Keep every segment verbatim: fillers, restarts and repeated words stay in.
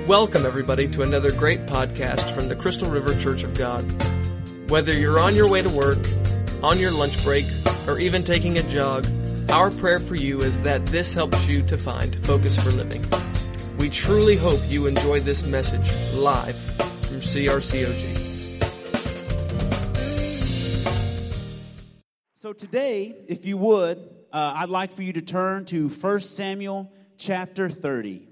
Welcome, everybody, to another great podcast from the Crystal River Church of God. Whether you're on your way to work, on your lunch break, or even taking a jog, our prayer for you is that this helps you to find focus for living. We truly hope you enjoy this message live from C R C O G. So today, if you would, uh, I'd like for you to turn to First Samuel chapter thirty.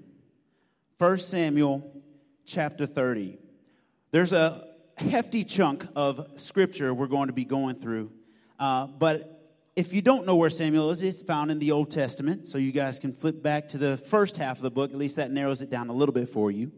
First Samuel chapter thirty. There's a hefty chunk of scripture we're going to be going through. Uh, but if you don't know where Samuel is, it's found in the Old Testament. So you guys can flip back to the first half of the book. At least that narrows it down a little bit for you.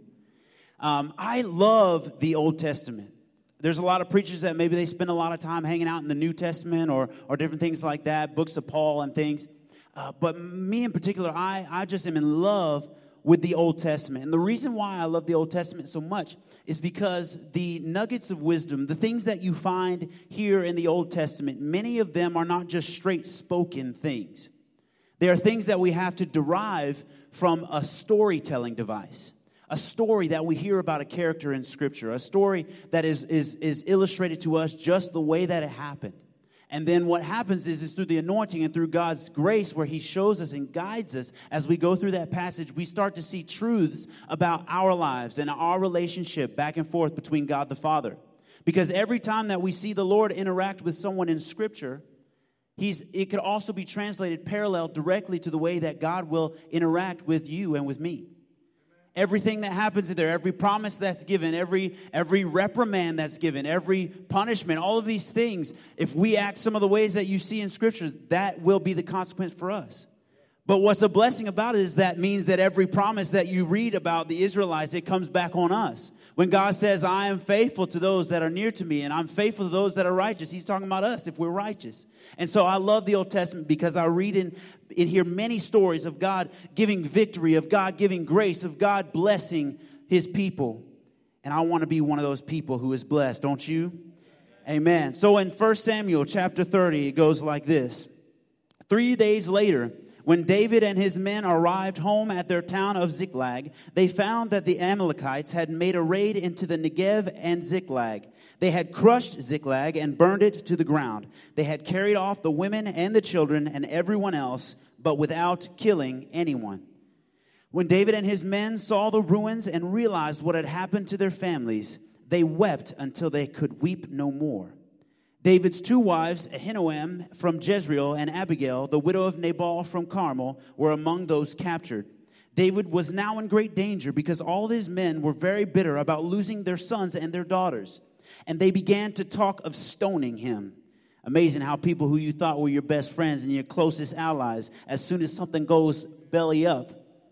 Um, I love the Old Testament. There's a lot of preachers that maybe they spend a lot of time hanging out in the New Testament or or different things like that, books of Paul and things. Uh, but me in particular, I, I just am in love with the Old Testament. And the reason why I love the Old Testament so much is because the nuggets of wisdom, the things that you find here in the Old Testament, many of them are not just straight spoken things. They are things that we have to derive from a storytelling device. A story that we hear about a character in Scripture. A story that is, is, is illustrated to us just the way that it happened. And then what happens is, is through the anointing and through God's grace where He shows us and guides us as we go through that passage, we start to see truths about our lives and our relationship back and forth between God the Father. Because every time that we see the Lord interact with someone in Scripture, He's it could also be translated parallel directly to the way that God will interact with you and with me. Everything that happens in there, every promise that's given, every every reprimand that's given, every punishment, all of these things, if we act some of the ways that you see in Scripture, that will be the consequence for us. But what's a blessing about it is that means that every promise that you read about the Israelites, it comes back on us. When God says, I am faithful to those that are near to me, and I'm faithful to those that are righteous, He's talking about us if we're righteous. And so I love the Old Testament because I read in, in here many stories of God giving victory, of God giving grace, of God blessing His people. And I want to be one of those people who is blessed, don't you? Amen. So in First Samuel chapter thirty, it goes like this. Three days later, when David and his men arrived home at their town of Ziklag, they found that the Amalekites had made a raid into the Negev and Ziklag. They had crushed Ziklag and burned it to the ground. They had carried off the women and the children and everyone else, but without killing anyone. When David and his men saw the ruins and realized what had happened to their families, they wept until they could weep no more. David's two wives, Ahinoam from Jezreel and Abigail, the widow of Nabal from Carmel, were among those captured. David was now in great danger because all his men were very bitter about losing their sons and their daughters. And they began to talk of stoning him. Amazing how people who you thought were your best friends and your closest allies, as soon as something goes belly up,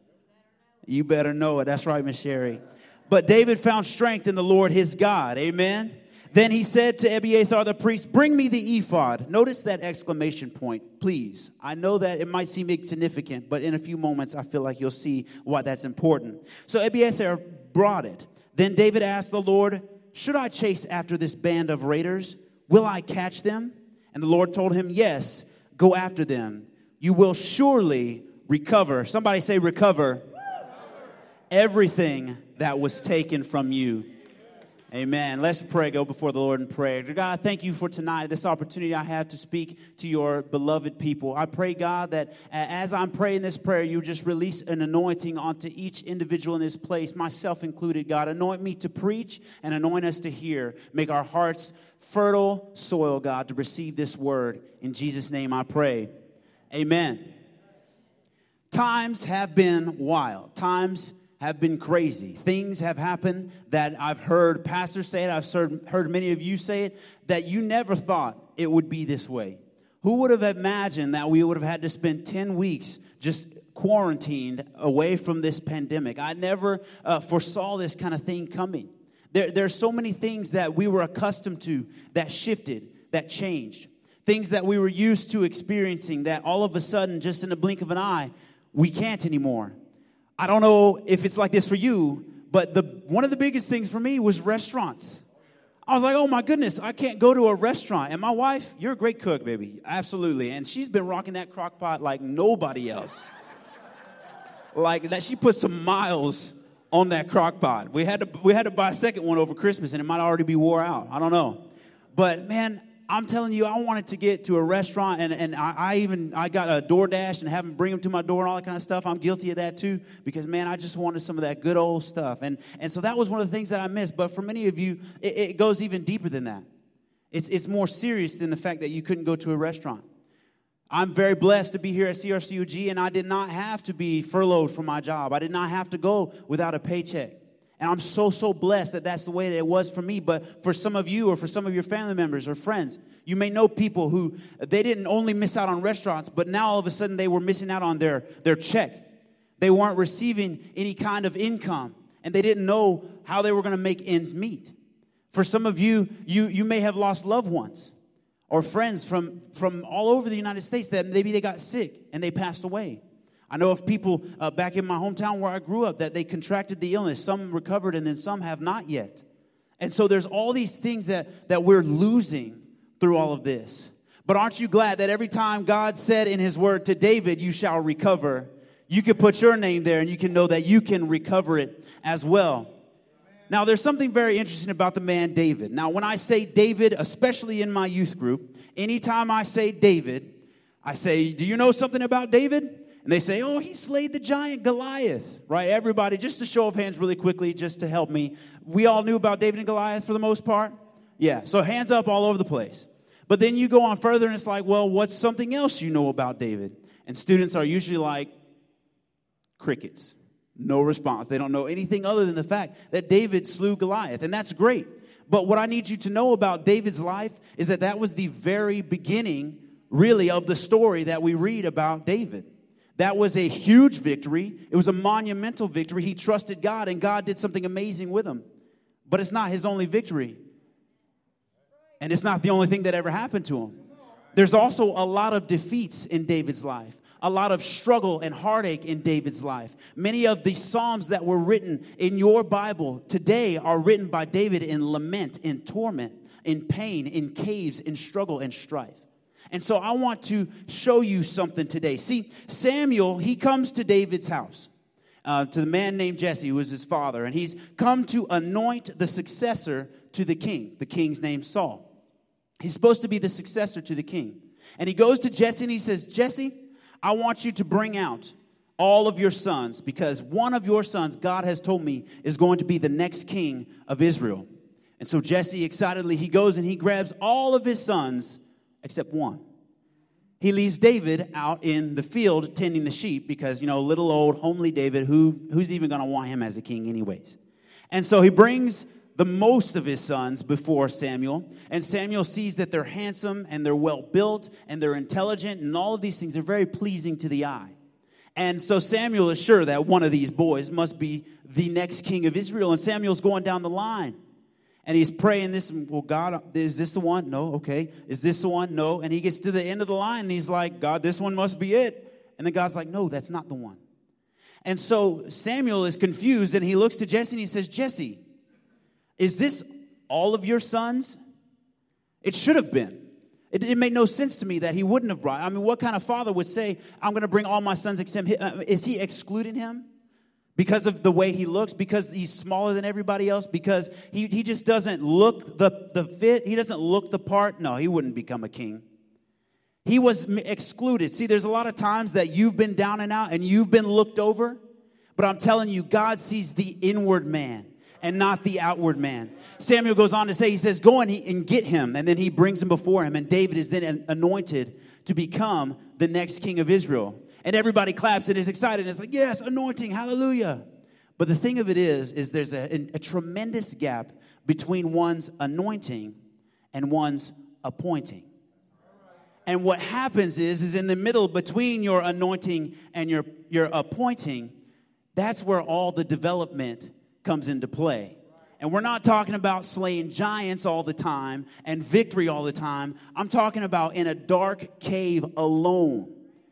you better know it. That's right, Miss Sherry. But David found strength in the Lord his God. Amen. Then he said to Abiathar the priest, bring me the ephod. Notice that exclamation point, please. I know that it might seem insignificant, but in a few moments I feel like you'll see why that's important. So Abiathar brought it. Then David asked the Lord, should I chase after this band of raiders? Will I catch them? And the Lord told him, yes, go after them. You will surely recover. Somebody say recover. Everything that was taken from you. Amen. Let's pray. Go before the Lord in prayer. God, thank you for tonight, this opportunity I have to speak to your beloved people. I pray, God, that as I'm praying this prayer, you just release an anointing onto each individual in this place, myself included, God. Anoint me to preach and anoint us to hear. Make our hearts fertile soil, God, to receive this word. In Jesus' name I pray. Amen. Times have been wild. Times have been crazy. Things have happened that I've heard pastors say it, I've heard many of you say it, that you never thought it would be this way. Who would have imagined that we would have had to spend ten weeks just quarantined away from this pandemic? I never uh, foresaw this kind of thing coming. There, there are so many things that we were accustomed to that shifted, that changed. Things that we were used to experiencing that all of a sudden, just in the blink of an eye, we can't anymore. I don't know if it's like this for you, but the one of the biggest things for me was restaurants. I was like, oh my goodness, I can't go to a restaurant. And my wife, you're a great cook, baby. Absolutely. And she's been rocking that crock pot like nobody else. Like that, she put some miles on that crock pot. We had to we had to buy a second one over Christmas, and it might already be wore out. I don't know. But, man, I'm telling you, I wanted to get to a restaurant, and, and I, I even, I got a DoorDash and have them bring them to my door and all that kind of stuff. I'm guilty of that too, because, man, I just wanted some of that good old stuff. And and so that was one of the things that I missed. But for many of you, it, it goes even deeper than that. It's It's more serious than the fact that you couldn't go to a restaurant. I'm very blessed to be here at C R C U G, and I did not have to be furloughed from my job. I did not have to go without a paycheck. And I'm so, so blessed that that's the way that it was for me. But for some of you or for some of your family members or friends, you may know people who, they didn't only miss out on restaurants, but now all of a sudden they were missing out on their, their check. They weren't receiving any kind of income, and they didn't know how they were going to make ends meet. For some of you, you, you may have lost loved ones or friends from, from all over the United States that maybe they got sick and they passed away. I know of people uh, back in my hometown where I grew up that they contracted the illness. Some recovered and then some have not yet. And so there's all these things that, that we're losing through all of this. But aren't you glad that every time God said in his word to David, you shall recover, you can put your name there and you can know that you can recover it as well. Now, there's something very interesting about the man David. Now, when I say David, especially in my youth group, anytime I say David, I say, do you know something about David? And they say, oh, he slayed the giant Goliath, right? Everybody, just a show of hands really quickly, just to help me. We all knew about David and Goliath for the most part? Yeah, so hands up all over the place. But then you go on further and it's like, well, what's something else you know about David? And students are usually like, crickets. No response. They don't know anything other than the fact that David slew Goliath. And that's great. But what I need you to know about David's life is that that was the very beginning, really, of the story that we read about David. That was a huge victory. It was a monumental victory. He trusted God, and God did something amazing with him. But it's not his only victory. And it's not the only thing that ever happened to him. There's also a lot of defeats in David's life. A lot of struggle and heartache in David's life. Many of the Psalms that were written in your Bible today are written by David in lament, in torment, in pain, in caves, in struggle and strife. And so I want to show you something today. See, Samuel, he comes to David's house, uh, to the man named Jesse, who was his father. And he's come to anoint the successor to the king. The king's named Saul. He's supposed to be the successor to the king. And he goes to Jesse and he says, Jesse, I want you to bring out all of your sons, because one of your sons, God has told me, is going to be the next king of Israel. And so Jesse, excitedly, he goes and he grabs all of his sons except one. He leaves David out in the field tending the sheep because, you know, little old homely David, who who's even going to want him as a king anyways? And so he brings the most of his sons before Samuel, and Samuel sees that they're handsome and they're well built and they're intelligent and all of these things are very pleasing to the eye. And so Samuel is sure that one of these boys must be the next king of Israel, and Samuel's going down the line. And he's praying this, well, God, is this the one? No, okay. Is this the one? No. And he gets to the end of the line, and he's like, God, this one must be it. And then God's like, no, that's not the one. And so Samuel is confused, and he looks to Jesse, and he says, Jesse, is this all of your sons? It should have been. It, it made no sense to me that he wouldn't have brought. I mean, what kind of father would say, I'm going to bring all my sons except him? Uh, is he excluding him? Because of the way he looks, because he's smaller than everybody else, because he, he just doesn't look the, the fit, he doesn't look the part. No, he wouldn't become a king. He was excluded. See, there's a lot of times that you've been down and out and you've been looked over, but I'm telling you, God sees the inward man and not the outward man. Samuel goes on to say, he says, go and, he, and get him, and then he brings him before him, and David is then anointed to become the next king of Israel. And everybody claps and is excited. And it's like, yes, anointing, hallelujah. But the thing of it is, is there's a, a tremendous gap between one's anointing and one's appointing. And what happens is, is in the middle between your anointing and your, your appointing, that's where all the development comes into play. And we're not talking about slaying giants all the time and victory all the time. I'm talking about in a dark cave alone,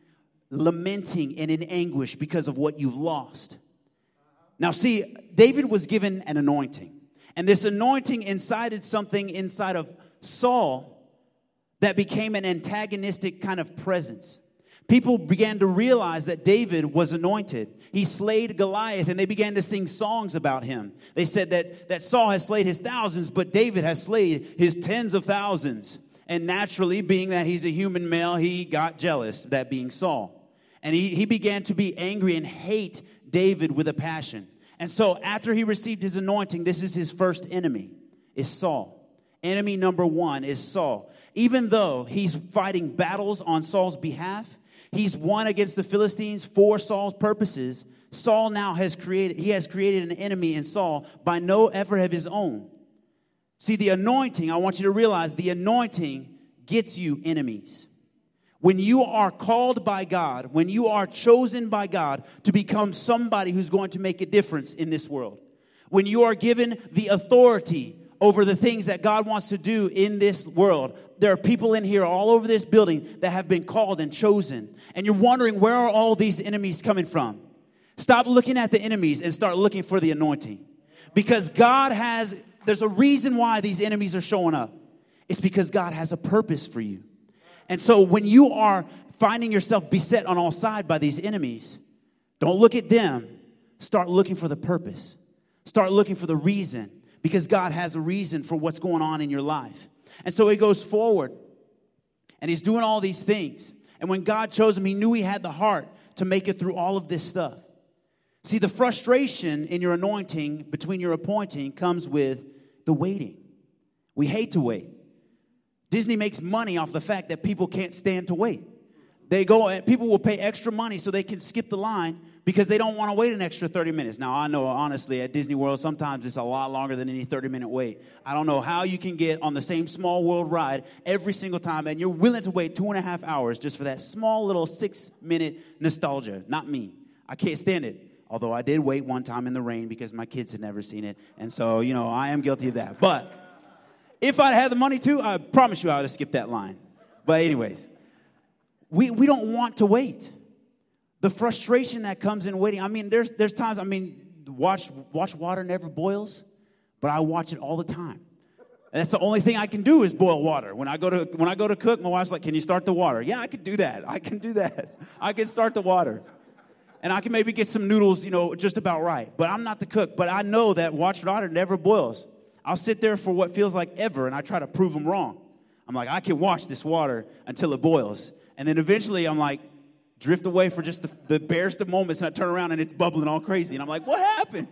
lamenting and in anguish because of what you've lost. Now, see, David was given an anointing. And this anointing incited something inside of Saul that became an antagonistic kind of presence. People began to realize that David was anointed. He slayed Goliath, and they began to sing songs about him. They said that, that Saul has slayed his thousands, but David has slayed his tens of thousands. And naturally, being that he's a human male, he got jealous, that being Saul. And he, he began to be angry and hate David with a passion. And so after he received his anointing, this is his first enemy, is Saul. Enemy number one is Saul. Even though he's fighting battles on Saul's behalf, he's won against the Philistines for Saul's purposes. Saul now has created, he has created an enemy in Saul by no effort of his own. See, the anointing, I want you to realize, the anointing gets you enemies. When you are called by God, when you are chosen by God to become somebody who's going to make a difference in this world, when you are given the authority over the things that God wants to do in this world, there are people in here all over this building that have been called and chosen. And you're wondering, where are all these enemies coming from? Stop looking at the enemies and start looking for the anointing. Because God has, there's a reason why these enemies are showing up. It's because God has a purpose for you. And so when you are finding yourself beset on all sides by these enemies, don't look at them. Start looking for the purpose. Start looking for the reason. Because God has a reason for what's going on in your life. And so he goes forward. And he's doing all these things. And when God chose him, he knew he had the heart to make it through all of this stuff. See, the frustration in your anointing, between your appointing, comes with the waiting. We hate to wait. Disney makes money off the fact that people can't stand to wait. They go, people will pay extra money so they can skip the line because they don't want to wait an extra thirty minutes. Now, I know, honestly, at Disney World, sometimes it's a lot longer than any thirty-minute wait. I don't know how you can get on the same Small World ride every single time, and you're willing to wait two and a half hours just for that small little six-minute nostalgia. Not me. I can't stand it. Although I did wait one time in the rain because my kids had never seen it. And so, you know, I am guilty of that. But if I had the money to, I promise you I would have skipped that line. But anyways, we, we don't want to wait. The frustration that comes in waiting. I mean, there's there's times, I mean, watch watch water never boils, but I watch it all the time. And that's the only thing I can do is boil water. When I go to when I go to cook, my wife's like, "Can you start the water?" Yeah, I can do that. I can do that. I can start the water. And I can maybe get some noodles, you know, just about right. But I'm not the cook. But I know that watch water never boils. I'll sit there for what feels like ever, and I try to prove them wrong. I'm like, I can watch this water until it boils. And then eventually I'm like, drift away for just the, the barest of moments, and I turn around and it's bubbling all crazy. And I'm like, what happened?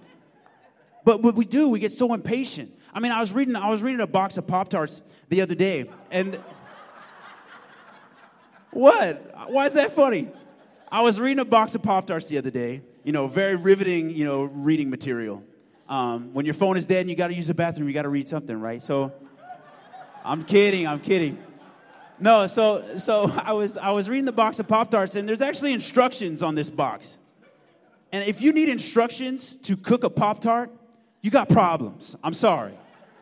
But what we do, we get so impatient. I mean, I was reading I was reading a box of Pop-Tarts the other day. And what? Why is that funny? I was reading a box of Pop-Tarts the other day. You know, very riveting, you know, reading material. Um, when your phone is dead and you got to use the bathroom, you got to read something, right? So, I'm kidding, I'm kidding. No, so so I was I was reading the box of Pop-Tarts, and there's actually instructions on this box. And if you need instructions to cook a Pop-Tart, you got problems. I'm sorry.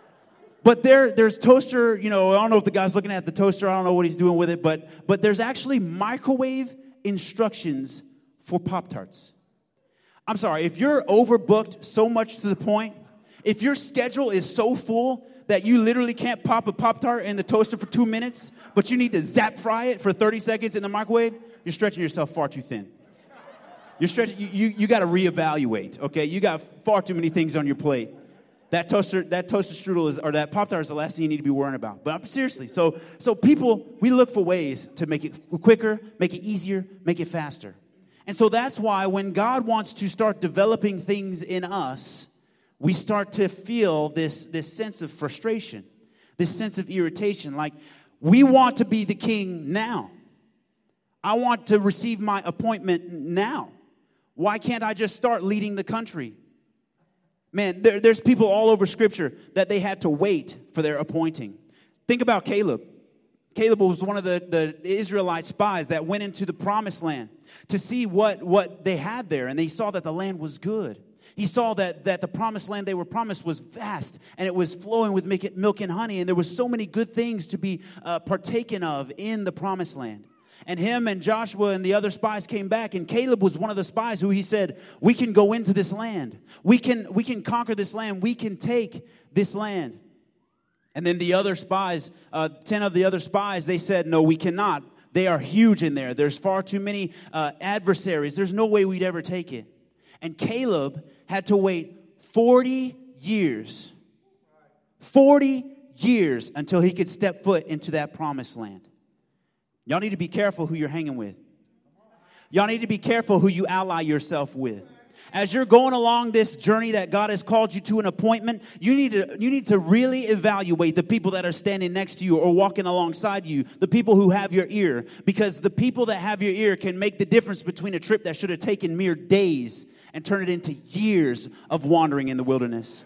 But there there's toaster, you know, I don't know if the guy's looking at the toaster, I don't know what he's doing with it, but but there's actually microwave instructions for Pop-Tarts. I'm sorry, if you're overbooked so much to the point, if your schedule is so full that you literally can't pop a Pop-Tart in the toaster for two minutes, but you need to zap fry it for thirty seconds in the microwave, you're stretching yourself far too thin. You're stretching, you, you, you got to reevaluate, okay? You got far too many things on your plate. That toaster, that toaster strudel is, or that Pop-Tart is the last thing you need to be worrying about. But I'm seriously, so so people, we look for ways to make it quicker, make it easier, make it faster. And so that's why when God wants to start developing things in us, we start to feel this, this sense of frustration, this sense of irritation. Like, we want to be the king now. I want to receive my appointment now. Why can't I just start leading the country? Man, there, there's people all over Scripture that they had to wait for their appointing. Think about Caleb. Caleb was one of the, the Israelite spies that went into the promised land to see what, what they had there, and they saw that the land was good. He saw that, that the promised land they were promised was vast, and it was flowing with milk and honey, and there was so many good things to be uh, partaken of in the promised land. And him and Joshua and the other spies came back, and Caleb was one of the spies who he said, we can go into this land. We can, we can conquer this land. We can take this land. And then the other spies, uh, ten of the other spies, they said, no, we cannot. They are huge in there. There's far too many uh, adversaries. There's no way we'd ever take it. And Caleb had to wait forty years. forty years until he could step foot into that promised land. Y'all need to be careful who you're hanging with. Y'all need to be careful who you ally yourself with. As you're going along this journey that God has called you to an appointment, you need to you need to really evaluate the people that are standing next to you or walking alongside you, the people who have your ear. Because the people that have your ear can make the difference between a trip that should have taken mere days and turn it into years of wandering in the wilderness.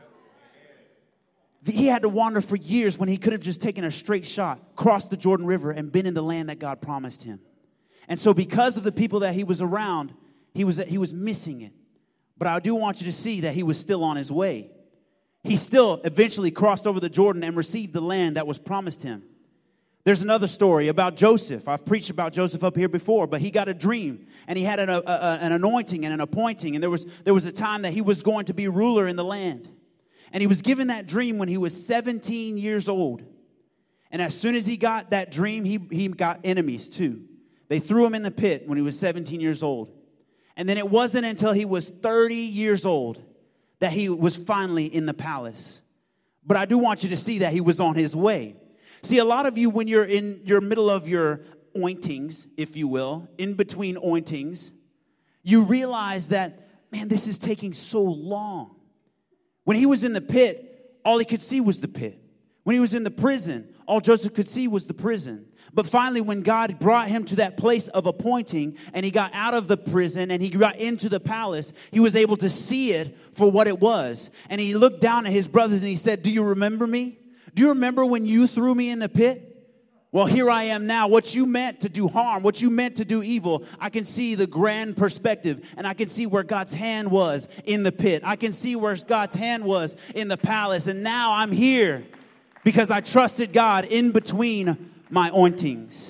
He had to wander for years when he could have just taken a straight shot, crossed the Jordan River, and been in the land that God promised him. And so because of the people that he was around, he was he was missing it. But I do want you to see that he was still on his way. He still eventually crossed over the Jordan and received the land that was promised him. There's another story about Joseph. I've preached about Joseph up here before, but he got a dream, and he had an, a, a, an anointing and an appointing, and there was, there was a time that he was going to be ruler in the land. And he was given that dream when he was seventeen years old. And as soon as he got that dream, he, he got enemies too. They threw him in the pit when he was seventeen years old. And then it wasn't until he was thirty years old that he was finally in the palace. But I do want you to see that he was on his way. See, a lot of you, when you're in your middle of your ointings, if you will, in between ointings, you realize that, man, this is taking so long. When he was in the pit, all he could see was the pit. When he was in the prison, all Joseph could see was the prison. But finally, when God brought him to that place of appointing, and he got out of the prison and he got into the palace, he was able to see it for what it was. And he looked down at his brothers and he said, do you remember me? Do you remember when you threw me in the pit? Well, here I am now. What you meant to do harm, what you meant to do evil, I can see the grand perspective, and I can see where God's hand was in the pit. I can see where God's hand was in the palace, and now I'm here because I trusted God in between my ointings.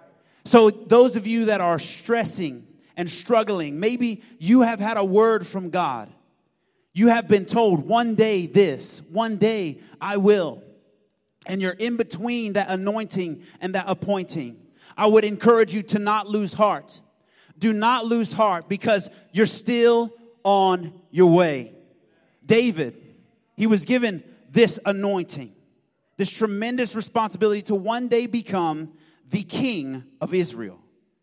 So those of you that are stressing and struggling, maybe you have had a word from God. You have been told, one day this, one day I will. And you're in between that anointing and that appointing. I would encourage you to not lose heart. Do not lose heart because you're still on your way. David, he was given this anointing, this tremendous responsibility to one day become the king of Israel.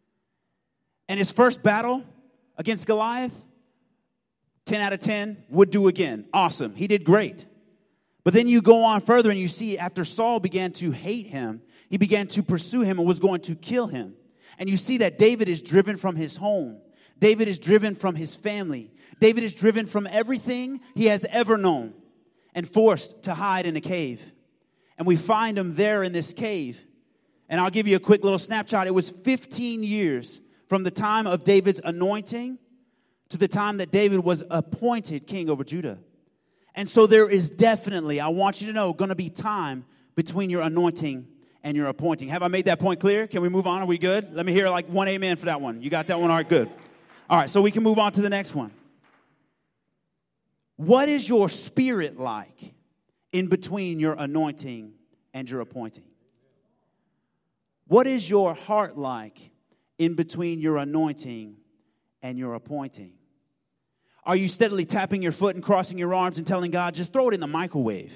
And his first battle against Goliath, ten out of ten, would do again. Awesome. He did great. But then you go on further and you see after Saul began to hate him, he began to pursue him and was going to kill him. And you see that David is driven from his home. David is driven from his family. David is driven from everything he has ever known and forced to hide in a cave. And we find him there in this cave. And I'll give you a quick little snapshot. It was fifteen years from the time of David's anointing to the time that David was appointed king over Judah. And so there is definitely, I want you to know, going to be time between your anointing and your appointing. Have I made that point clear? Can we move on? Are we good? Let me hear like one amen for that one. You got that one? All right, good. All right, so we can move on to the next one. What is your spirit like in between your anointing and your appointing? What is your heart like in between your anointing and your appointing? Are you steadily tapping your foot and crossing your arms and telling God, just throw it in the microwave?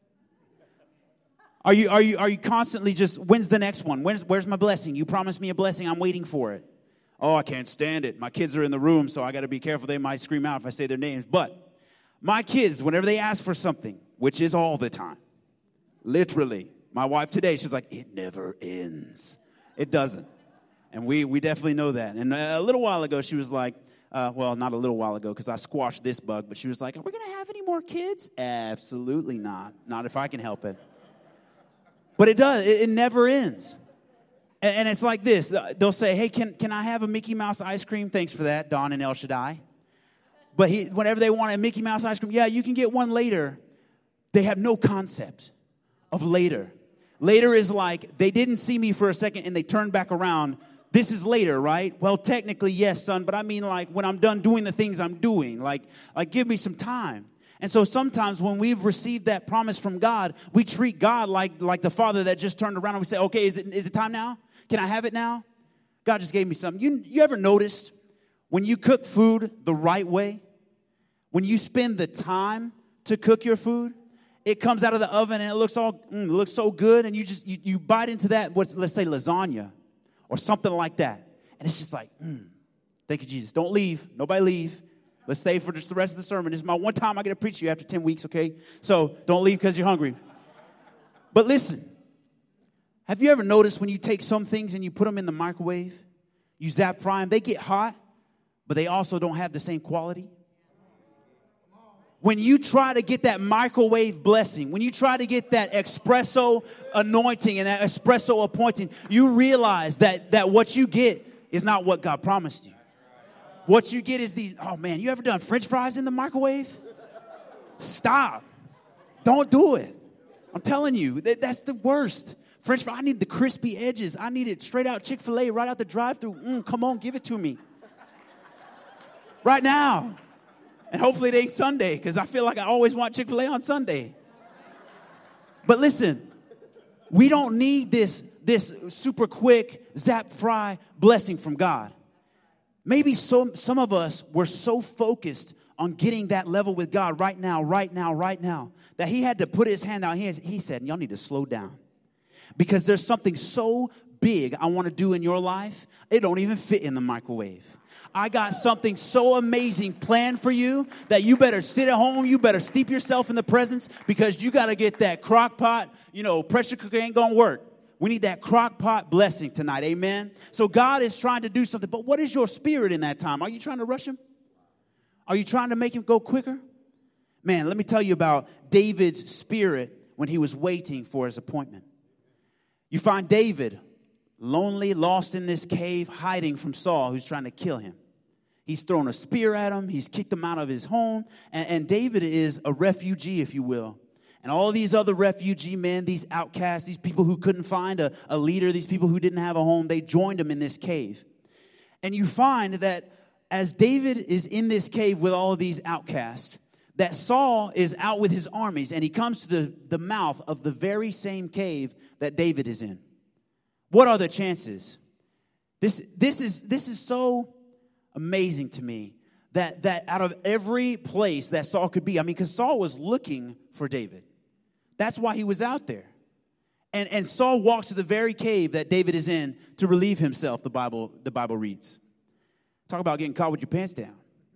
Are you are you are you constantly just, when's the next one? When's, where's my blessing? You promised me a blessing. I'm waiting for it. Oh, I can't stand it. My kids are in the room, so I got to be careful. They might scream out if I say their names. But my kids, whenever they ask for something, which is all the time, literally, my wife today, she's like, it never ends. It doesn't. And we we definitely know that. And a little while ago, she was like, Uh, well, not a little while ago because I squashed this bug, but she was like, are we going to have any more kids? Absolutely not. Not if I can help it. But it does. It, it never ends. And, and it's like this. They'll say, hey, can, can I have a Mickey Mouse ice cream? Thanks for that, Don and El Shaddai. But he, whenever they want a Mickey Mouse ice cream, yeah, you can get one later. They have no concept of later. Later is like they didn't see me for a second and they turned back around. This is later, right? Well, technically, yes, son, but I mean like when I'm done doing the things I'm doing, like, like give me some time. And so sometimes when we've received that promise from God, we treat God like, like the father that just turned around and we say, okay, is it, is it time now? Can I have it now? God just gave me something. You, you ever noticed when you cook food the right way, when you spend the time to cook your food, it comes out of the oven and it looks all mm, it looks so good, and you just you, you bite into that, what's, let's say lasagna or something like that, and it's just like, mm, thank you, Jesus. Don't leave. Nobody leave. Let's stay for just the rest of the sermon. This is my one time I get to preach to you after ten weeks, okay? So don't leave because you're hungry. But listen, have you ever noticed when you take some things and you put them in the microwave, you zap fry them, they get hot, but they also don't have the same quality? When you try to get that microwave blessing, when you try to get that espresso anointing and that espresso appointing, you realize that, that what you get is not what God promised you. What you get is these, oh man, you ever done French fries in the microwave? Stop. Don't do it. I'm telling you, that, that's the worst. French fries, I need the crispy edges. I need it straight out Chick-fil-A, right out the drive-thru. Mm, come on, give it to me. Right now. And hopefully it ain't Sunday, because I feel like I always want Chick-fil-A on Sunday. But listen, we don't need this, this super quick zap fry blessing from God. Maybe so, some of us were so focused on getting that level with God right now, right now, right now, that he had to put his hand out. He, has, he said, y'all need to slow down. Because there's something so big I want to do in your life, it don't even fit in the microwave. I got something so amazing planned for you that you better sit at home. You better steep yourself in the presence, because you got to get that crock pot. You know, pressure cooker ain't going to work. We need that crock pot blessing tonight. Amen. So God is trying to do something. But what is your spirit in that time? Are you trying to rush him? Are you trying to make him go quicker? Man, let me tell you about David's spirit when he was waiting for his appointment. You find David lonely, lost in this cave, hiding from Saul, who's trying to kill him. He's thrown a spear at him. He's kicked him out of his home. And, and David is a refugee, if you will. And all these other refugee men, these outcasts, these people who couldn't find a, a leader, these people who didn't have a home, they joined him in this cave. And you find that as David is in this cave with all of these outcasts, that Saul is out with his armies, and he comes to the, the mouth of the very same cave that David is in. What are the chances? This, this, is, this is so amazing to me that, that out of every place that Saul could be, I mean, because Saul was looking for David. That's why he was out there. And, and Saul walks to the very cave that David is in to relieve himself, the Bible, the Bible reads. Talk about getting caught with your pants down.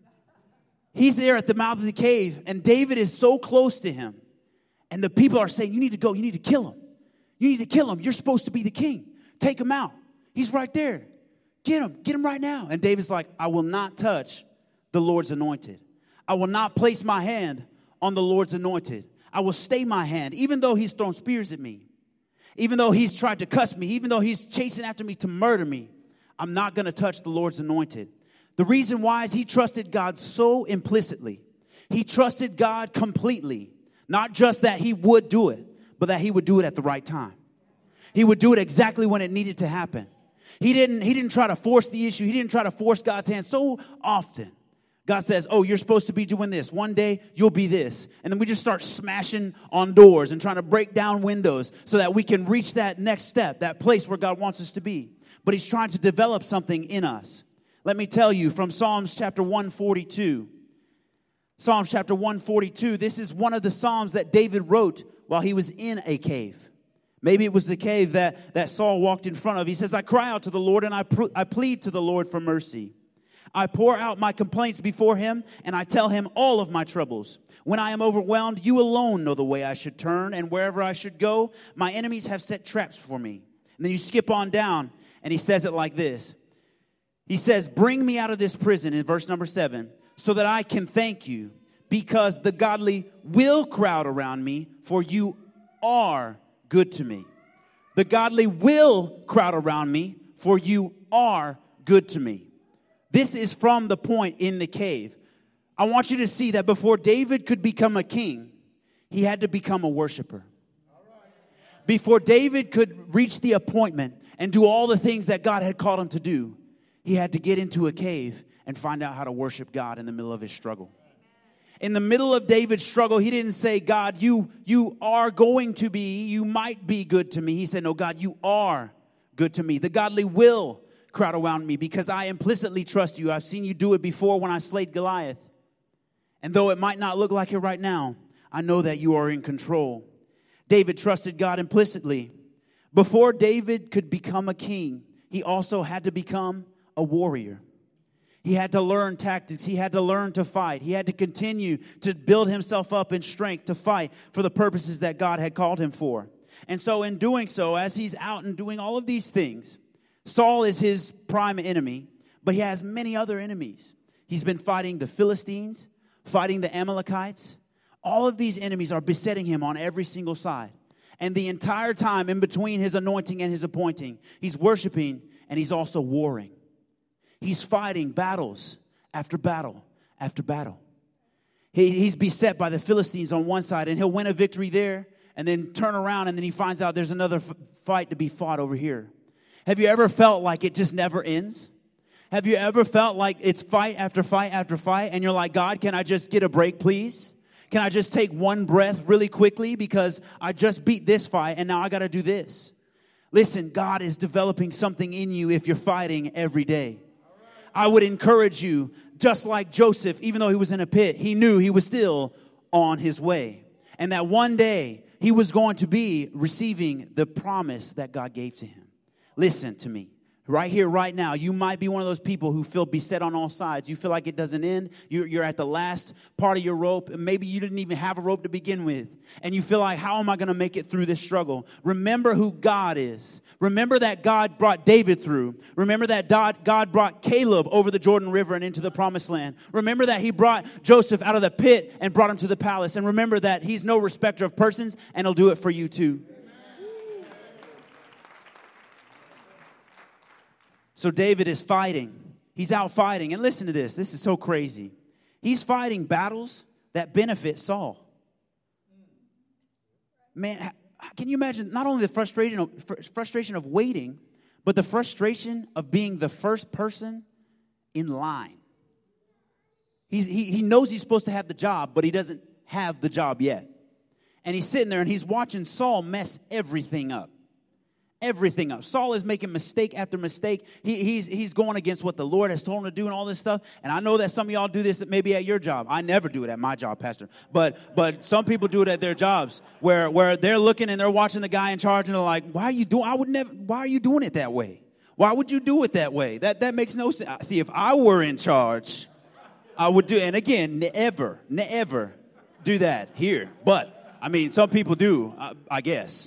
He's there at the mouth of the cave, and David is so close to him. And the people are saying, you need to go, you need to kill him. You need to kill him. You're supposed to be the king. Take him out. He's right there. Get him. Get him right now. And David's like, I will not touch the Lord's anointed. I will not place my hand on the Lord's anointed. I will stay my hand, even though he's thrown spears at me. Even though he's tried to cuss me. Even though he's chasing after me to murder me. I'm not going to touch the Lord's anointed. The reason why is he trusted God so implicitly. He trusted God completely. Not just that he would do it, but that he would do it at the right time. He would do it exactly when it needed to happen. He didn't, he didn't try to force the issue. He didn't try to force God's hand. So often, God says, oh, you're supposed to be doing this. One day, you'll be this. And then we just start smashing on doors and trying to break down windows so that we can reach that next step, that place where God wants us to be. But he's trying to develop something in us. Let me tell you from Psalms chapter one forty-two. Psalms chapter one forty-two, this is one of the Psalms that David wrote while he was in a cave. Maybe it was the cave that, that Saul walked in front of. He says, I cry out to the Lord and I, pr- I plead to the Lord for mercy. I pour out my complaints before him and I tell him all of my troubles. When I am overwhelmed, you alone know the way I should turn, and wherever I should go, my enemies have set traps for me. And then you skip on down and he says it like this. He says, bring me out of this prison in verse number seven so that I can thank you, because the godly will crowd around me, for you are good to me. The godly will crowd around me, for you are good to me. This is from the point in the cave. I want you to see that before David could become a king, he had to become a worshiper. Before David could reach the appointment and do all the things that God had called him to do, he had to get into a cave and find out how to worship God in the middle of his struggle. In the middle of David's struggle, he didn't say, God, you, you are going to be, you might be good to me. He said, no, God, you are good to me. The godly will crowd around me because I implicitly trust you. I've seen you do it before when I slayed Goliath. And though it might not look like it right now, I know that you are in control. David trusted God implicitly. Before David could become a king, he also had to become a warrior. He had to learn tactics. He had to learn to fight. He had to continue to build himself up in strength to fight for the purposes that God had called him for. And so in doing so, as he's out and doing all of these things, Saul is his prime enemy, but he has many other enemies. He's been fighting the Philistines, fighting the Amalekites. All of these enemies are besetting him on every single side. And the entire time in between his anointing and his appointing, he's worshiping and he's also warring. He's fighting battles after battle after battle. He, he's beset by the Philistines on one side, and he'll win a victory there and then turn around, and then he finds out there's another f- fight to be fought over here. Have you ever felt like it just never ends? Have you ever felt like it's fight after fight after fight, and you're like, God, can I just get a break, please? Can I just take one breath really quickly because I just beat this fight, and now I got to do this? Listen, God is developing something in you if you're fighting every day. I would encourage you, just like Joseph, even though he was in a pit, he knew he was still on his way. And that one day, he was going to be receiving the promise that God gave to him. Listen to me. Right here, right now, you might be one of those people who feel beset on all sides. You feel like it doesn't end. You're, you're at the last part of your rope. Maybe you didn't even have a rope to begin with. And you feel like, how am I going to make it through this struggle? Remember who God is. Remember that God brought David through. Remember that God brought Caleb over the Jordan River and into the promised land. Remember that he brought Joseph out of the pit and brought him to the palace. And remember that he's no respecter of persons, and he'll do it for you too. So David is fighting. He's out fighting. And listen to this. This is so crazy. He's fighting battles that benefit Saul. Man, can you imagine not only the frustration of, frustration of waiting, but the frustration of being the first person in line? He's, he, he knows he's supposed to have the job, but he doesn't have the job yet. And he's sitting there and he's watching Saul mess everything up. Everything up. Saul is making mistake after mistake. He, he's, he's going against what the Lord has told him to do and all this stuff. And I know that some of y'all do this maybe at your job. I never do it at my job, Pastor. But but some people do it at their jobs where, where they're looking and they're watching the guy in charge and they're like, why are you doing, I would never, why are you doing it that way? Why would you do it that way? That, that makes no sense. See, if I were in charge, I would do, and again, never, never do that here. But, I mean, some people do, I, I guess.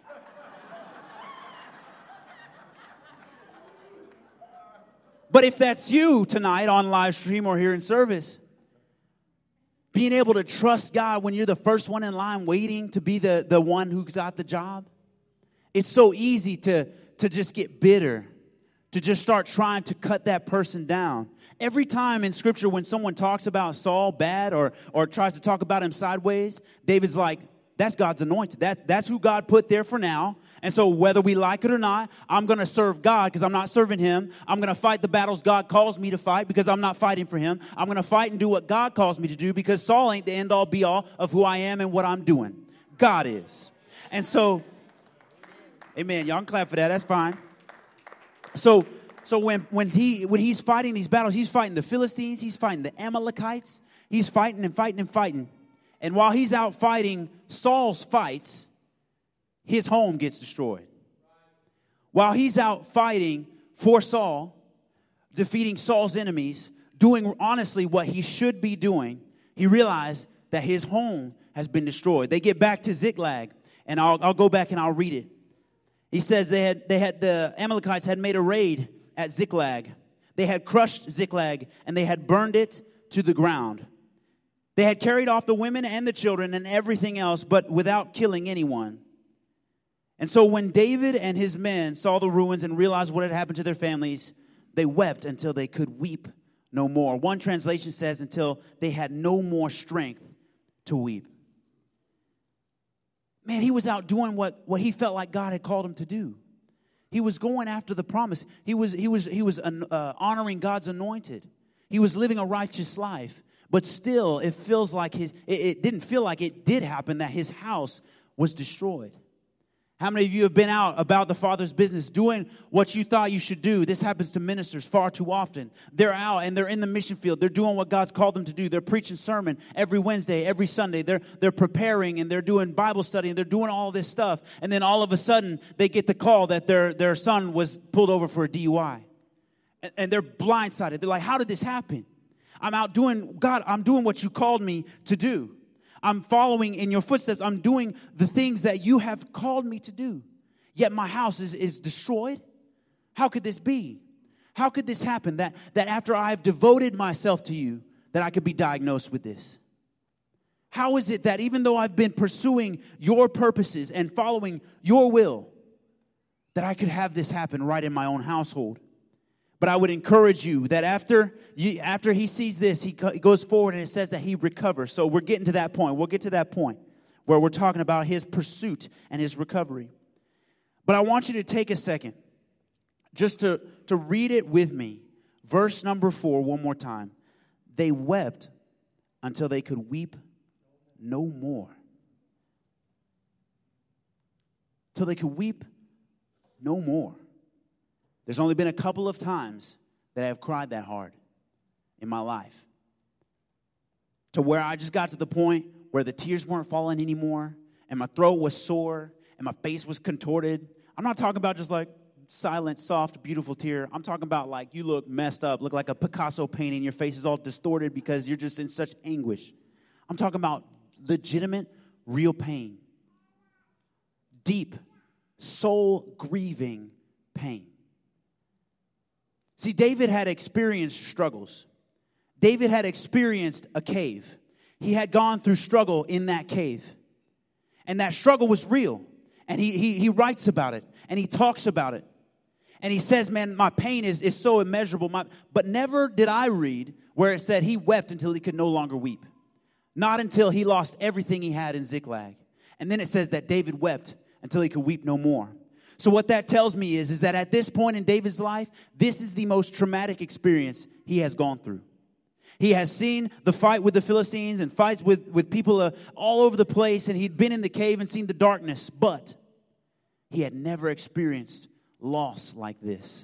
But if that's you tonight on live stream or here in service, being able to trust God when you're the first one in line waiting to be the, the one who's got the job, it's so easy to, to just get bitter, to just start trying to cut that person down. Every time in Scripture when someone talks about Saul bad or, or tries to talk about him sideways, David's like, that's God's anointed. That, that's who God put there for now. And so whether we like it or not, I'm going to serve God because I'm not serving him. I'm going to fight the battles God calls me to fight because I'm not fighting for him. I'm going to fight and do what God calls me to do because Saul ain't the end all be all of who I am and what I'm doing. God is. And so, amen. Y'all can clap for that. That's fine. So, so when, when he, when he's fighting these battles, he's fighting the Philistines. He's fighting the Amalekites. He's fighting and fighting and fighting. And while he's out fighting Saul's fights, his home gets destroyed. While he's out fighting for Saul, defeating Saul's enemies, doing honestly what he should be doing, he realized that his home has been destroyed. They get back to Ziklag, and I'll, I'll go back and I'll read it. He says they had, they had the Amalekites had made a raid at Ziklag. They had crushed Ziklag, and they had burned it to the ground. They had carried off the women and the children and everything else, but without killing anyone. And so when David and his men saw the ruins and realized what had happened to their families, they wept until they could weep no more. One translation says until they had no more strength to weep. Man, he was out doing what, what he felt like God had called him to do. He was going after the promise. He was, he was, he was uh, honoring God's anointed. He was living a righteous life. But still, it feels like his, it, it didn't feel like it did happen that his house was destroyed. How many of you have been out about the Father's business, doing what you thought you should do? This happens to ministers far too often. They're out and they're in the mission field. They're doing what God's called them to do. They're preaching sermon every Wednesday, every Sunday. They're they're preparing and they're doing Bible study and they're doing all this stuff. And then all of a sudden, they get the call that their, their son was pulled over for a D U I. And, and they're blindsided. They're like, how did this happen? I'm out doing, God, I'm doing what you called me to do. I'm following in your footsteps. I'm doing the things that you have called me to do. Yet my house is, is destroyed. How could this be? How could this happen? That, that after I've devoted myself to you, that I could be diagnosed with this? How is it that even though I've been pursuing your purposes and following your will, that I could have this happen right in my own household? But I would encourage you that after you, after he sees this, he, co- he goes forward and it says that he recovers. So we're getting to that point. We'll get to that point where we're talking about his pursuit and his recovery. But I want you to take a second just to, to read it with me. Verse number four, one more time. They wept until they could weep no more. Till they could weep no more. There's only been a couple of times that I have cried that hard in my life. To where I just got to the point where the tears weren't falling anymore, and my throat was sore, and my face was contorted. I'm not talking about just like silent, soft, beautiful tear. I'm talking about like you look messed up, look like a Picasso painting, your face is all distorted because you're just in such anguish. I'm talking about legitimate, real pain. Deep, soul-grieving pain. See, David had experienced struggles. David had experienced a cave. He had gone through struggle in that cave. And that struggle was real. And he, he, he writes about it. And he talks about it. And he says, man, my pain is, is so immeasurable. My, but never did I read where it said he wept until he could no longer weep. Not until he lost everything he had in Ziklag. And then it says that David wept until he could weep no more. So what that tells me is, is that at this point in David's life, this is the most traumatic experience he has gone through. He has seen the fight with the Philistines and fights with, with people uh, all over the place, and he'd been in the cave and seen the darkness, but he had never experienced loss like this.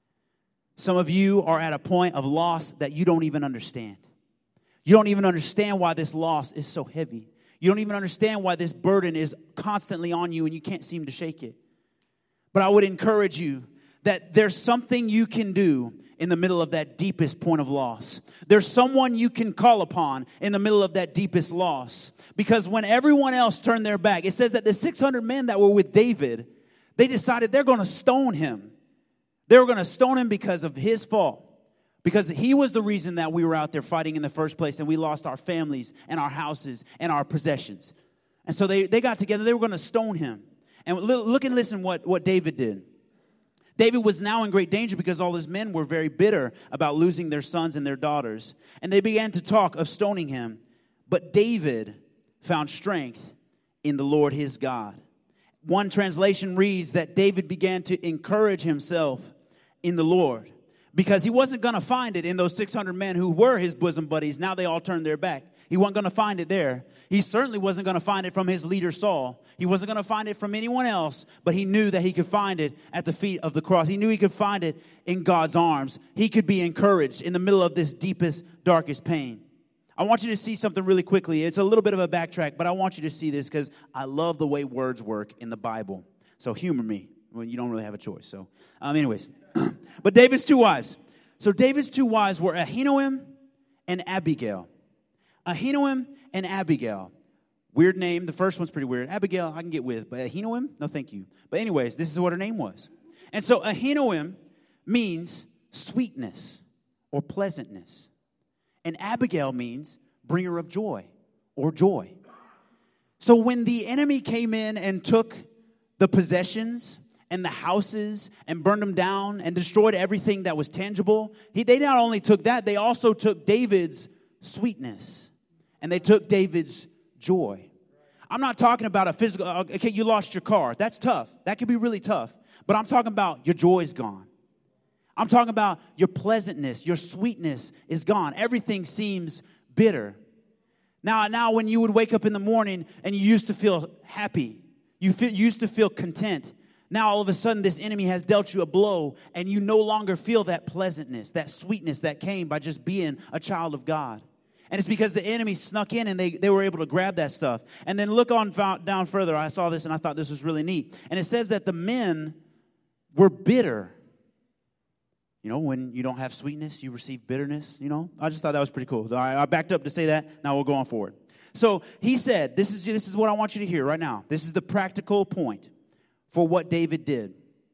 Some of you are at a point of loss that you don't even understand. You don't even understand why this loss is so heavy. You don't even understand why this burden is constantly on you and you can't seem to shake it. But I would encourage you that there's something you can do in the middle of that deepest point of loss. There's someone you can call upon in the middle of that deepest loss. Because when everyone else turned their back, it says that the six hundred men that were with David, they decided they're going to stone him. They were going to stone him because of his fault. Because he was the reason that we were out there fighting in the first place and we lost our families and our houses and our possessions. And so they, they got together, they were going to stone him. And look and listen what, what David did. David was now in great danger because all his men were very bitter about losing their sons and their daughters. And they began to talk of stoning him. But David found strength in the Lord his God. One translation reads that David began to encourage himself in the Lord. Because he wasn't going to find it in those six hundred men who were his bosom buddies. Now they all turned their back. He wasn't going to find it there. He certainly wasn't going to find it from his leader Saul. He wasn't going to find it from anyone else. But he knew that he could find it at the feet of the cross. He knew he could find it in God's arms. He could be encouraged in the middle of this deepest, darkest pain. I want you to see something really quickly. It's a little bit of a backtrack, but I want you to see this because I love the way words work in the Bible. So humor me when you don't really have a choice. So um, anyways, but David's two wives. So David's two wives were Ahinoam and Abigail. Ahinoam and Abigail. Weird name. The first one's pretty weird. Abigail, I can get with. But Ahinoam, no thank you. But anyways, this is what her name was. And so Ahinoam means sweetness or pleasantness. And Abigail means bringer of joy or joy. So when the enemy came in and took the possessions and the houses and burned them down and destroyed everything that was tangible, he, they not only took that, they also took David's sweetness. And they took David's joy. I'm not talking about a physical, okay, you lost your car. That's tough. That can be really tough. But I'm talking about your joy's gone. I'm talking about your pleasantness, your sweetness is gone. Everything seems bitter. Now, now when you would wake up in the morning and you used to feel happy, You, feel, you used to feel content. Now, all of a sudden, this enemy has dealt you a blow, and you no longer feel that pleasantness, that sweetness that came by just being a child of God. And it's because the enemy snuck in, and they, they were able to grab that stuff. And then look on down further. I saw this, and I thought this was really neat. And it says that the men were bitter. You know, when you don't have sweetness, you receive bitterness, you know. I just thought that was pretty cool. I, I backed up to say that. Now we'll go on forward. So he said, this is, this is what I want you to hear right now. This is the practical point for what David did.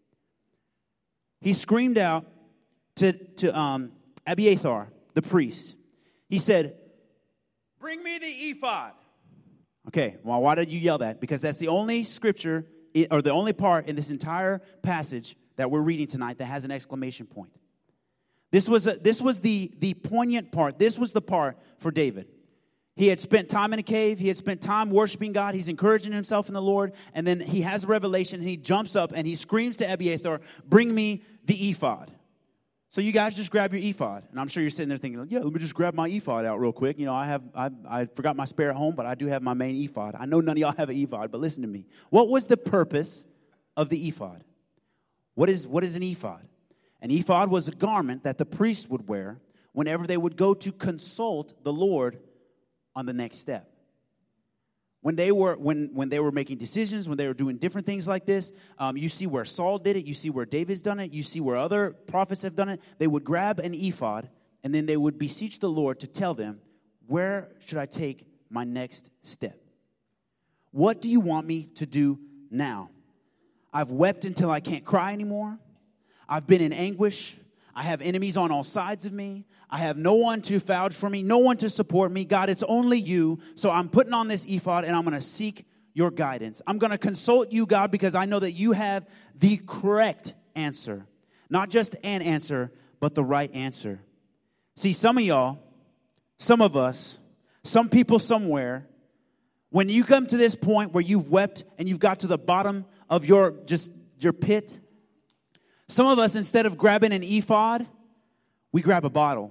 He screamed out to, to um, Abiathar, the priest. He said, bring me the ephod. Okay, well, why did you yell that? Because that's the only scripture, or the only part in this entire passage that we're reading tonight that has an exclamation point. This was, a, this was the, the poignant part. This was the part for David. He had spent time in a cave. He had spent time worshiping God. He's encouraging himself in the Lord. And then he has a revelation, and he jumps up, and he screams to Abiathar, bring me the ephod. So you guys just grab your ephod. And I'm sure you're sitting there thinking, yeah, let me just grab my ephod out real quick. You know, I have I, I forgot my spare at home, but I do have my main ephod. I know none of y'all have an ephod, but listen to me. What was the purpose of the ephod? What is, what is an ephod? An ephod was a garment that the priest would wear whenever they would go to consult the Lord on the next step. When they were when when they were making decisions, when they were doing different things like this, um, you see where Saul did it, you see where David's done it, you see where other prophets have done it. They would grab an ephod, and then they would beseech the Lord to tell them, where should I take my next step? What do you want me to do now? I've wept until I can't cry anymore. I've been in anguish. I have enemies on all sides of me. I have no one to vouch for me, no one to support me. God, it's only you. So I'm putting on this ephod, and I'm going to seek your guidance. I'm going to consult you, God, because I know that you have the correct answer. Not just an answer, but the right answer. See, some of y'all, some of us, some people somewhere, when you come to this point where you've wept and you've got to the bottom of your just your pit, some of us, instead of grabbing an ephod, we grab a bottle.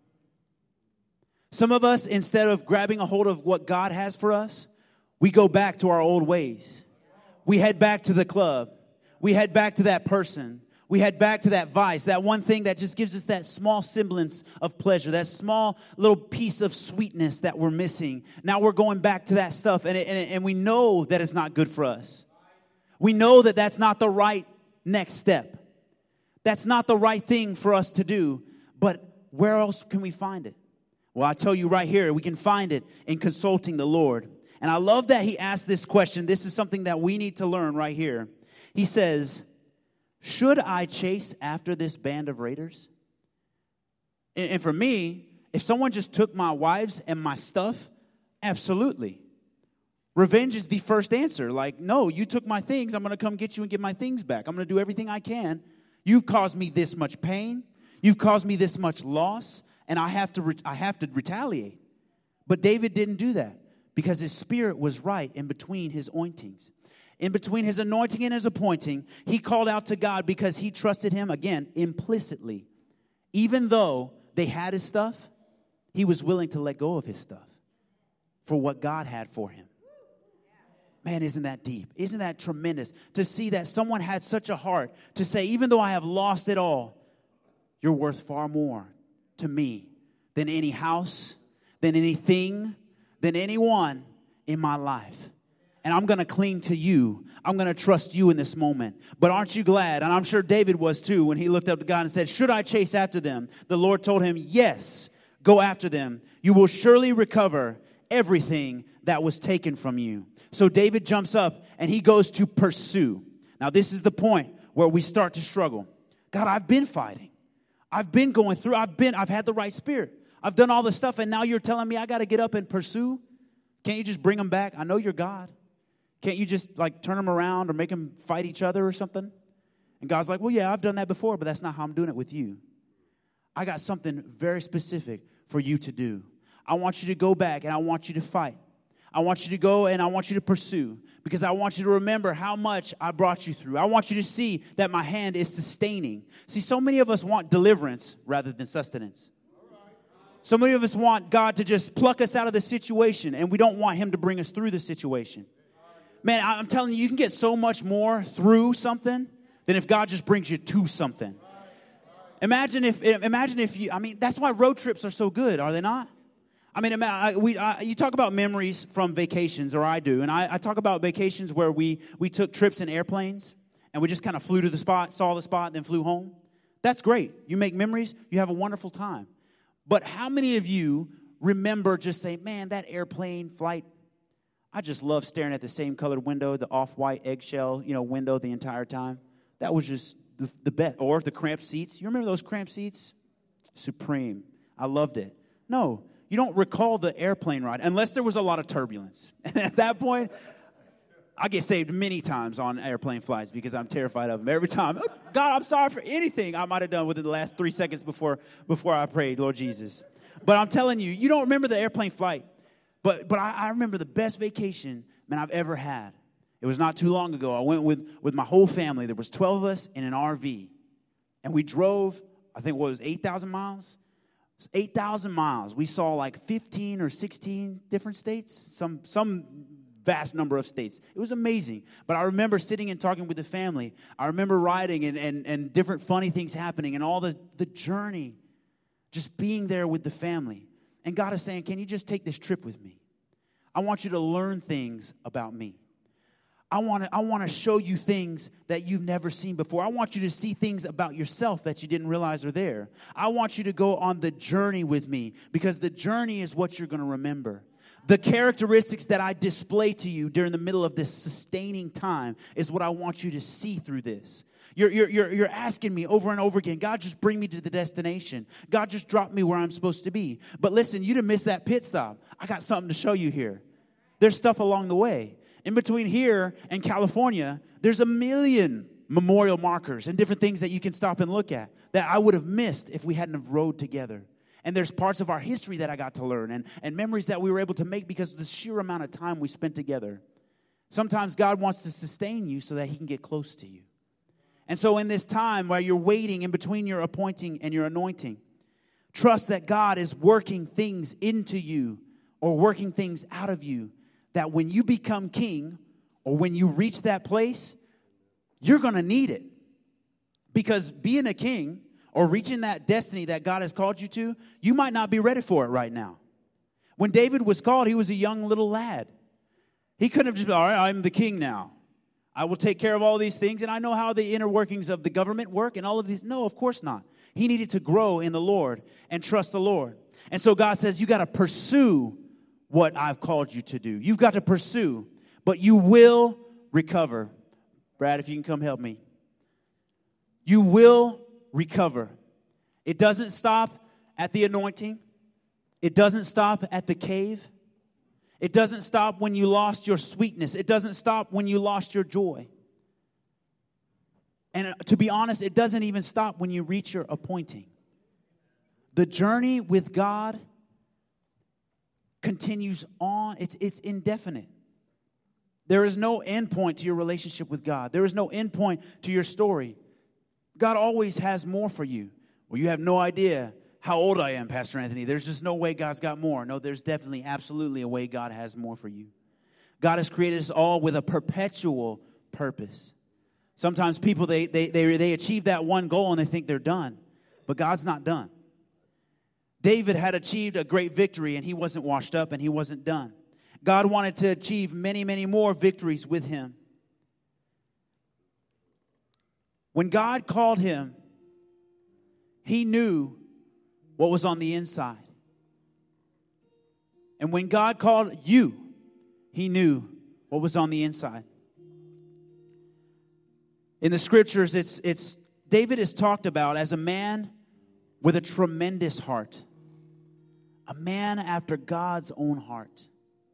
Some of us, instead of grabbing a hold of what God has for us, we go back to our old ways. We head back to the club. We head back to that person. We head back to that vice, that one thing that just gives us that small semblance of pleasure, that small little piece of sweetness that we're missing. Now we're going back to that stuff, and, it, and, it, and we know that it's not good for us. We know that that's not the right next step. That's not the right thing for us to do. But where else can we find it? Well, I tell you right here, we can find it in consulting the Lord. And I love that he asked this question. This is something that we need to learn right here. He says, should I chase after this band of raiders? And, and for me, if someone just took my wives and my stuff, absolutely. Revenge is the first answer. Like, no, you took my things. I'm going to come get you and get my things back. I'm going to do everything I can. You've caused me this much pain. You've caused me this much loss, and I have to re- I have to retaliate. But David didn't do that because his spirit was right in between his anointings. In between his anointing and his appointing, he called out to God because he trusted him, again, implicitly. Even though they had his stuff, he was willing to let go of his stuff for what God had for him. Man, isn't that deep? Isn't that tremendous to see that someone had such a heart to say, even though I have lost it all, you're worth far more to me than any house, than anything, than anyone in my life. And I'm going to cling to you. I'm going to trust you in this moment. But aren't you glad? And I'm sure David was too when he looked up to God and said, should I chase after them? The Lord told him, yes, go after them. You will surely recover everything that was taken from you. So David jumps up and he goes to pursue. Now this is the point where we start to struggle. God, I've been fighting. I've been going through. I've been, I've had the right spirit. I've done all this stuff, and now you're telling me I got to get up and pursue? Can't you just bring them back? I know you're God. Can't you just like turn them around or make them fight each other or something? And God's like, well, yeah, I've done that before, but that's not how I'm doing it with you. I got something very specific for you to do. I want you to go back, and I want you to fight. I want you to go and I want you to pursue because I want you to remember how much I brought you through. I want you to see that my hand is sustaining. See, so many of us want deliverance rather than sustenance. So many of us want God to just pluck us out of the situation, and we don't want him to bring us through the situation. Man, I'm telling you, you can get so much more through something than if God just brings you to something. Imagine if, imagine if you, I mean, that's why road trips are so good, are they not? I mean, I, we, I, you talk about memories from vacations, or I do, and I, I talk about vacations where we, we took trips in airplanes, and we just kind of flew to the spot, saw the spot, then flew home. That's great. You make memories, you have a wonderful time. But how many of you remember just saying, man, that airplane flight, I just love staring at the same colored window, the off-white eggshell, you know, window the entire time. That was just the, the best. Or the cramped seats. You remember those cramped seats? Supreme. I loved it. No, you don't recall the airplane ride unless there was a lot of turbulence. And at that point, I get saved many times on airplane flights because I'm terrified of them. Every time, oh, God, I'm sorry for anything I might have done within the last three seconds before, before I prayed, Lord Jesus. But I'm telling you, you don't remember the airplane flight. But but I, I remember the best vacation, man, I've ever had. It was not too long ago. I went with, with my whole family. There was twelve of us in an R V. And we drove, I think, what was eight thousand miles? eight thousand miles. We saw like fifteen or sixteen different states, some some vast number of states. It was amazing. But I remember sitting and talking with the family. I remember riding and, and, and different funny things happening and all the, the journey, just being there with the family. And God is saying, can you just take this trip with me? I want you to learn things about me. I want to I want to show you things that you've never seen before. I want you to see things about yourself that you didn't realize are there. I want you to go on the journey with me because the journey is what you're going to remember. The characteristics that I display to you during the middle of this sustaining time is what I want you to see through this. You're, you're, you're, you're asking me over and over again, God, just bring me to the destination. God, just drop me where I'm supposed to be. But listen, you didn't miss that pit stop. I got something to show you here. There's stuff along the way. In between here and California, there's a million memorial markers and different things that you can stop and look at that I would have missed if we hadn't have rode together. And there's parts of our history that I got to learn and, and memories that we were able to make because of the sheer amount of time we spent together. Sometimes God wants to sustain you so that he can get close to you. And so in this time where you're waiting in between your appointing and your anointing, trust that God is working things into you or working things out of you that when you become king or when you reach that place, you're going to need it. Because being a king or reaching that destiny that God has called you to, you might not be ready for it right now. When David was called, he was a young little lad. He couldn't have just been, all right, I'm the king now. I will take care of all these things, and I know how the inner workings of the government work and all of these. No, of course not. He needed to grow in the Lord and trust the Lord. And so God says, you got to pursue what I've called you to do. You've got to pursue, but you will recover. Brad, if you can come help me. You will recover. It doesn't stop at the anointing. It doesn't stop at the cave. It doesn't stop when you lost your sweetness. It doesn't stop when you lost your joy. And to be honest, it doesn't even stop when you reach your appointing. The journey with God continues on. It's, it's indefinite. There is no end point to your relationship with God. There is no end point to your story. God always has more for you. Well, you have no idea how old I am, Pastor Anthony. There's just no way God's got more. No, there's definitely, absolutely a way God has more for you. God has created us all with a perpetual purpose. Sometimes people, they, they, they, they achieve that one goal and they think they're done. But God's not done. David had achieved a great victory and he wasn't washed up and he wasn't done. God wanted to achieve many, many more victories with him. When God called him, he knew what was on the inside. And when God called you, he knew what was on the inside. In the scriptures, it's it's David is talked about as a man with a tremendous heart. A man after God's own heart.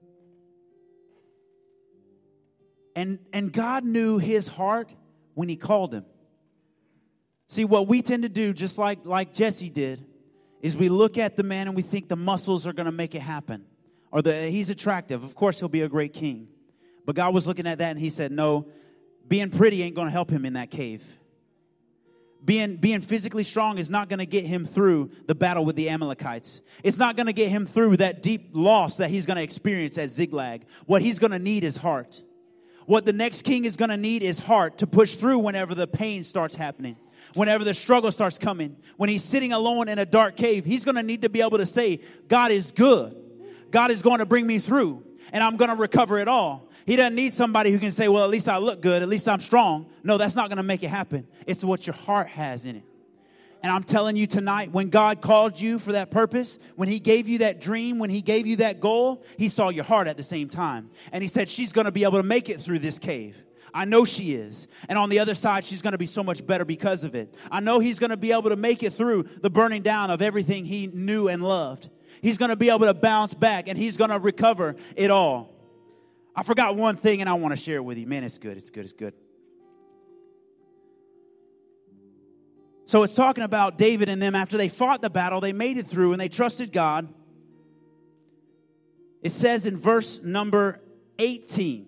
And, and God knew his heart when he called him. See, what we tend to do, just like, like Jesse did, is we look at the man and we think the muscles are going to make it happen. Or the, he's attractive. Of course, he'll be a great king. But God was looking at that and he said, no, being pretty ain't going to help him in that cave. Being, being physically strong is not going to get him through the battle with the Amalekites. It's not going to get him through that deep loss that he's going to experience at Ziklag. What he's going to need is heart. What the next king is going to need is heart to push through whenever the pain starts happening, whenever the struggle starts coming. When he's sitting alone in a dark cave, he's going to need to be able to say, God is good. God is going to bring me through, and I'm going to recover it all. He doesn't need somebody who can say, well, at least I look good. At least I'm strong. No, that's not going to make it happen. It's what your heart has in it. And I'm telling you tonight, when God called you for that purpose, when he gave you that dream, when he gave you that goal, he saw your heart at the same time. And he said, she's going to be able to make it through this cave. I know she is. And on the other side, she's going to be so much better because of it. I know he's going to be able to make it through the burning down of everything he knew and loved. He's going to be able to bounce back, and he's going to recover it all. I forgot one thing, and I want to share it with you. Man, it's good. It's good. It's good. So it's talking about David and them after they fought the battle, they made it through and they trusted God. It says in verse number eighteen,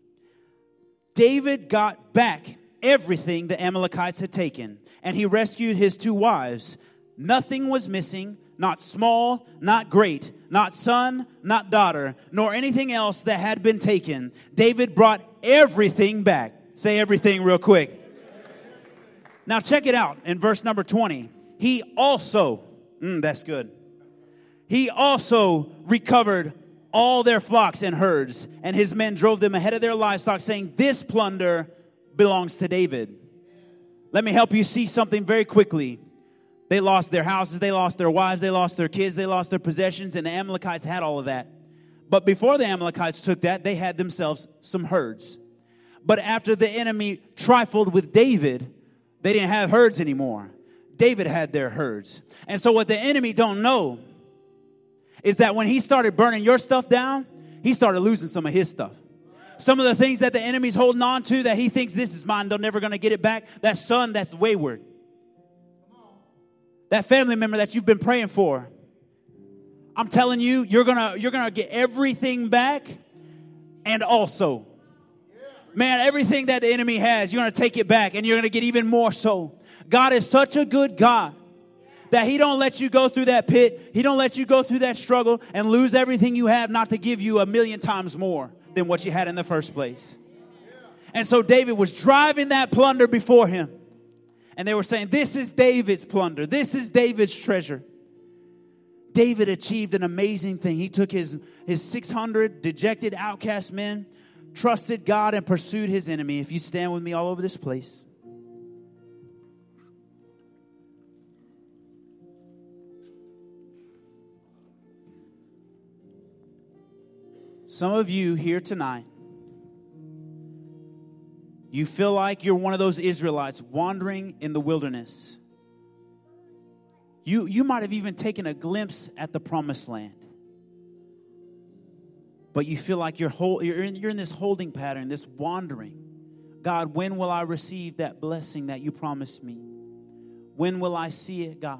David got back everything the Amalekites had taken, and he rescued his two wives. Nothing was missing, not small, not great, not son, not daughter, nor anything else that had been taken. David brought everything back. Say everything real quick. Now check it out in verse number twenty. He also, mm, that's good. He also recovered all their flocks and herds, and his men drove them ahead of their livestock, saying, this plunder belongs to David. Let me help you see something very quickly. They lost their houses, they lost their wives, they lost their kids, they lost their possessions, and the Amalekites had all of that. But before the Amalekites took that, they had themselves some herds. But after the enemy trifled with David, they didn't have herds anymore. David had their herds. And so what the enemy don't know is that when he started burning your stuff down, he started losing some of his stuff. Some of the things that the enemy's holding on to that he thinks this is mine, they're never going to get it back. That son that's wayward. That family member that you've been praying for. I'm telling you, you're going to you're going to get everything back, and also, man, everything that the enemy has, you're going to take it back, and you're going to get even more so. God is such a good God that he don't let you go through that pit. He don't let you go through that struggle and lose everything you have, not to give you a million times more than what you had in the first place. And so David was driving that plunder before him. And they were saying, this is David's plunder. This is David's treasure. David achieved an amazing thing. He took his, his six hundred dejected outcast men, trusted God, and pursued his enemy. If you stand with me all over this place. Some of you here tonight, you feel like you're one of those Israelites wandering in the wilderness. You, you might have even taken a glimpse at the promised land. But you feel like you're, hold, you're, in, you're in this holding pattern, this wandering. God, when will I receive that blessing that you promised me? When will I see it, God?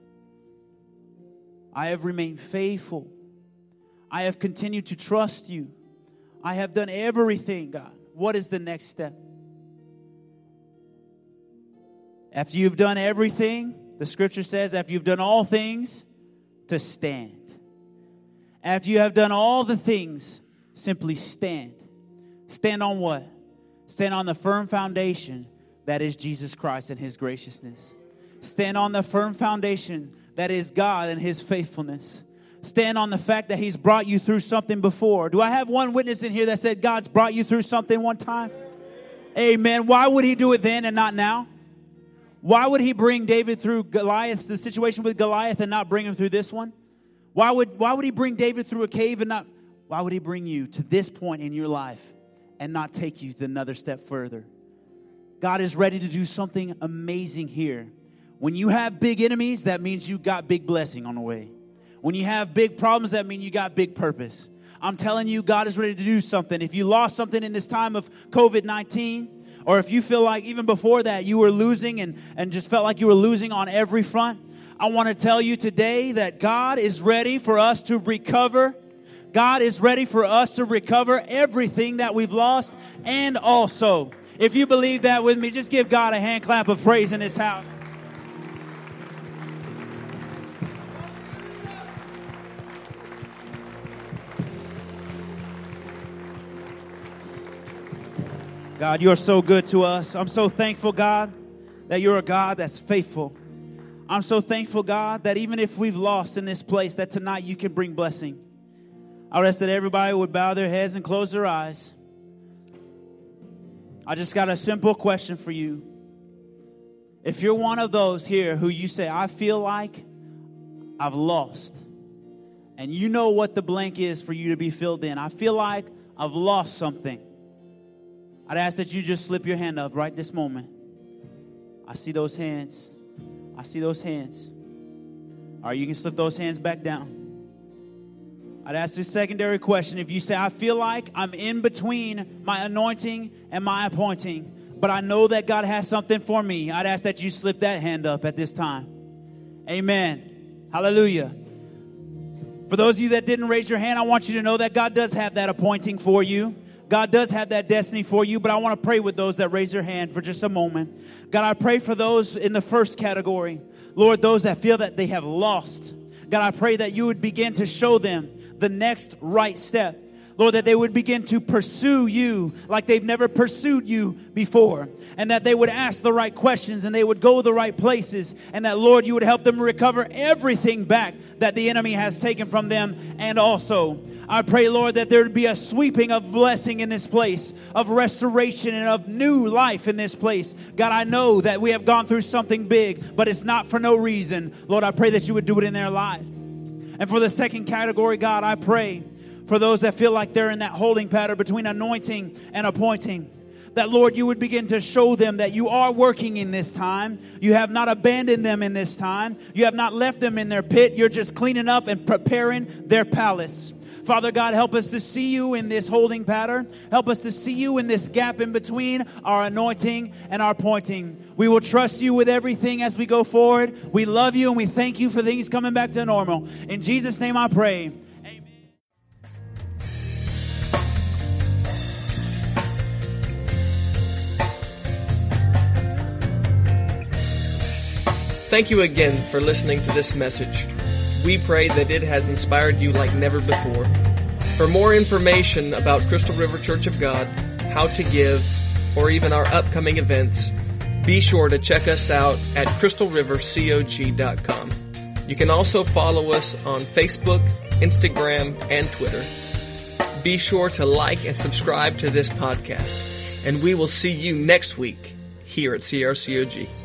I have remained faithful. I have continued to trust you. I have done everything, God. What is the next step? After you've done everything, the scripture says, after you've done all things, to stand. After you have done all the things, simply stand. Stand on what? Stand on the firm foundation that is Jesus Christ and his graciousness. Stand on the firm foundation that is God and his faithfulness. Stand on the fact that he's brought you through something before. Do I have one witness in here that said God's brought you through something one time? Amen. Why would he do it then and not now? Why would he bring David through Goliath, the situation with Goliath, and not bring him through this one? Why would, why would he bring David through a cave and not, why would he bring you to this point in your life and not take you to another step further? God is ready to do something amazing here. When you have big enemies, that means you got big blessing on the way. When you have big problems, that means you got big purpose. I'm telling you, God is ready to do something. If you lost something in this time of covid nineteen, or if you feel like even before that you were losing and, and just felt like you were losing on every front, I want to tell you today that God is ready for us to recover. God is ready for us to recover everything that we've lost. And also, if you believe that with me, just give God a hand clap of praise in this house. God, you are so good to us. I'm so thankful, God, that you're a God that's faithful. I'm so thankful, God, that even if we've lost in this place, that tonight you can bring blessing. I would ask that everybody would bow their heads and close their eyes. I just got a simple question for you. If you're one of those here who you say, I feel like I've lost, and you know what the blank is for you to be filled in. I feel like I've lost something. I'd ask that you just slip your hand up right this moment. I see those hands. I see those hands. All right, you can slip those hands back down. I'd ask this secondary question. If you say, I feel like I'm in between my anointing and my appointing, but I know that God has something for me, I'd ask that you slip that hand up at this time. Amen. Hallelujah. For those of you that didn't raise your hand, I want you to know that God does have that appointing for you. God does have that destiny for you, but I want to pray with those that raise their hand for just a moment. God, I pray for those in the first category. Lord, those that feel that they have lost. God, I pray that you would begin to show them the next right step. Lord, that they would begin to pursue you like they've never pursued you before. And that they would ask the right questions and they would go the right places. And that, Lord, you would help them recover everything back that the enemy has taken from them. And also, I pray, Lord, that there would be a sweeping of blessing in this place, of restoration and of new life in this place. God, I know that we have gone through something big, but it's not for no reason. Lord, I pray that you would do it in their life. And for the second category, God, I pray for those that feel like they're in that holding pattern between anointing and appointing, that, Lord, you would begin to show them that you are working in this time. You have not abandoned them in this time. You have not left them in their pit. You're just cleaning up and preparing their palace. Father God, help us to see you in this holding pattern. Help us to see you in this gap in between our anointing and our appointing. We will trust you with everything as we go forward. We love you and we thank you for things coming back to normal. In Jesus' name I pray. Thank you again for listening to this message. We pray that it has inspired you like never before. For more information about Crystal River Church of God, how to give, or even our upcoming events, be sure to check us out at crystal river cog dot com. You can also follow us on Facebook, Instagram, and Twitter. Be sure to like and subscribe to this podcast, and we will see you next week here at C R C O G.